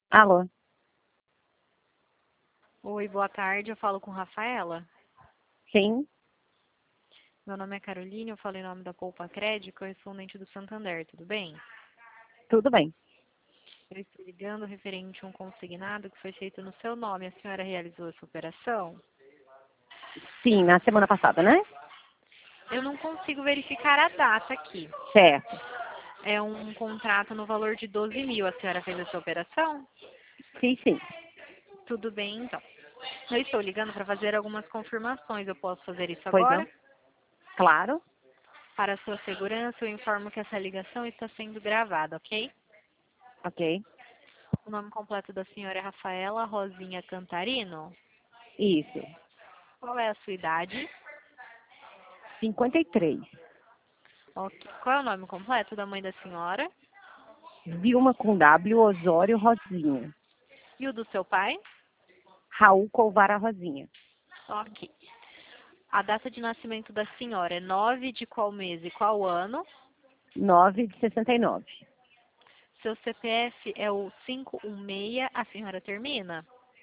Alô? Oi, boa tarde. Eu falo com Rafaela. Sim, Meu nome é Caroline, eu falo em nome da Poupa Crédito, correspondente do Santander, tudo bem? tudo bem. Eu estou ligando referente a um consignado que foi feito no seu nome. A senhora realizou essa operação? Sim, na semana passada, né? Eu não consigo verificar a data aqui. Certo. É um contrato no valor de 12 mil. A senhora fez essa operação? Sim, sim. Tudo bem, então. Eu estou ligando para fazer algumas confirmações. Eu posso fazer isso Pois não? agora? Claro. Para a sua segurança, eu informo que essa ligação está sendo gravada, ok? Ok. O nome completo da senhora é Rafaela Rosinha Cantarino. Isso. Qual é a sua idade? 53. Ok. Qual é o nome completo da mãe da senhora? Vilma com W, Osório Rosinha. E o do seu pai? Raul Colvara Rosinha. Ok. A data de nascimento da senhora é 9 de qual mês e qual ano? 9 de 69. Seu CPF é o 516, a senhora termina?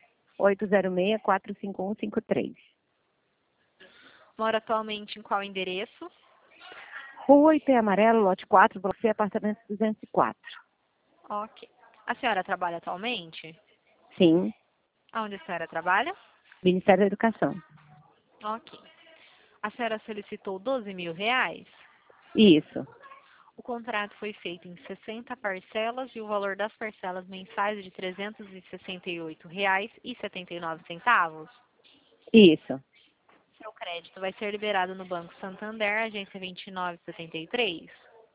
806-45153. Mora atualmente em qual endereço? Rua IP Amarelo, lote 4, bloco C, apartamento 204. Ok. A senhora trabalha atualmente? Sim. Aonde a senhora trabalha? Ministério da Educação. Ok. A senhora solicitou 12 mil reais? Isso. O contrato foi feito em 60 parcelas e o valor das parcelas mensais é de R$ 368,79. Isso. Seu crédito vai ser liberado no Banco Santander, agência 2973.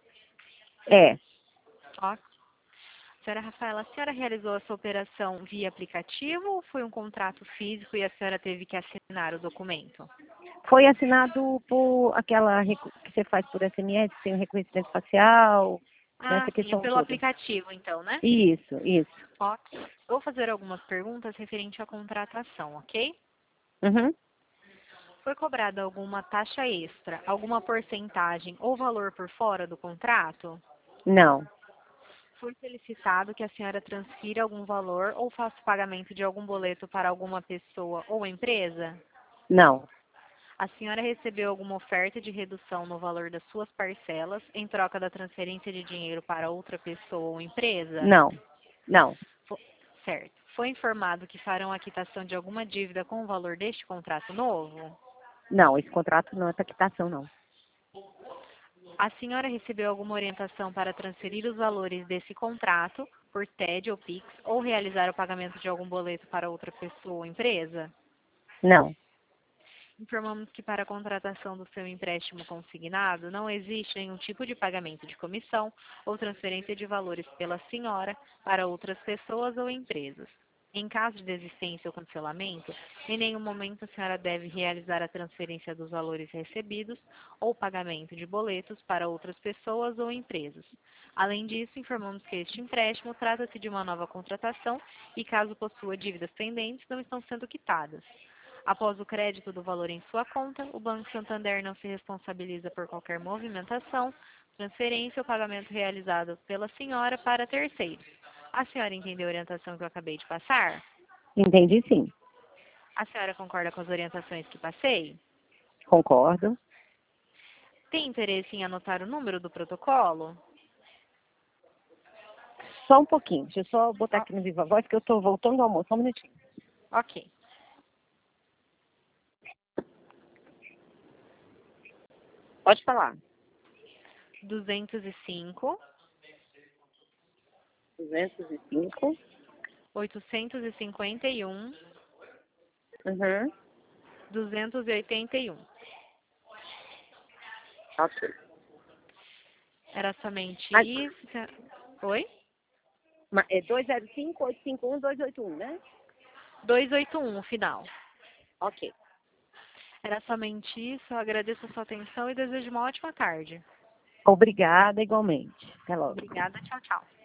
É. Ó. Senhora Rafaela, a senhora realizou essa operação via aplicativo ou foi um contrato físico e a senhora teve que assinar o documento? Foi assinado por aquela que você faz por SMS, que tem o reconhecimento facial, Ah, nessa sim, é questão pelo toda. aplicativo então, né? Isso, isso. Ok. Eu vou fazer algumas perguntas referente à contratação, ok? Uhum. Foi cobrada alguma taxa extra, alguma porcentagem ou valor por fora do contrato? Não, Foi solicitado que a senhora transfira algum valor ou faça o pagamento de algum boleto para alguma pessoa ou empresa? não, A senhora recebeu alguma oferta de redução no valor das suas parcelas em troca da transferência de dinheiro para outra pessoa ou empresa? não, não, Fo- Certo. Foi informado que farão a quitação de alguma dívida com o valor deste contrato novo? não. Esse contrato não é para quitação, não. A senhora recebeu alguma orientação para transferir os valores desse contrato por TED ou PIX ou realizar o pagamento de algum boleto para outra pessoa ou empresa? Não, Informamos que para a contratação do seu empréstimo consignado não existe nenhum tipo de pagamento de comissão ou transferência de valores pela senhora para outras pessoas ou empresas. Em caso de desistência ou cancelamento, em nenhum momento a senhora deve realizar a transferência dos valores recebidos ou pagamento de boletos para outras pessoas ou empresas. Além disso, informamos que este empréstimo trata-se de uma nova contratação e, caso possua dívidas pendentes, não estão sendo quitadas. Após o crédito do valor em sua conta, o Banco Santander não se responsabiliza por qualquer movimentação, transferência ou pagamento realizado pela senhora para terceiros. A senhora entendeu a orientação que eu acabei de passar? entendi sim. A senhora concorda com as orientações que passei? Concordo. Tem interesse em anotar o número do protocolo? Só um pouquinho. Deixa eu só botar Ó, aqui no Viva Voz que eu estou voltando ao almoço. Só um minutinho. ok. Pode falar. 205, 205. 851, Uhum. 281. Ok. Era somente Mas, isso? Oi? é 205-851-281, né? 281, o final. Ok. Era somente isso. Eu agradeço a sua atenção e desejo uma ótima tarde. Obrigada igualmente. Até logo. Obrigada. Tchau, tchau.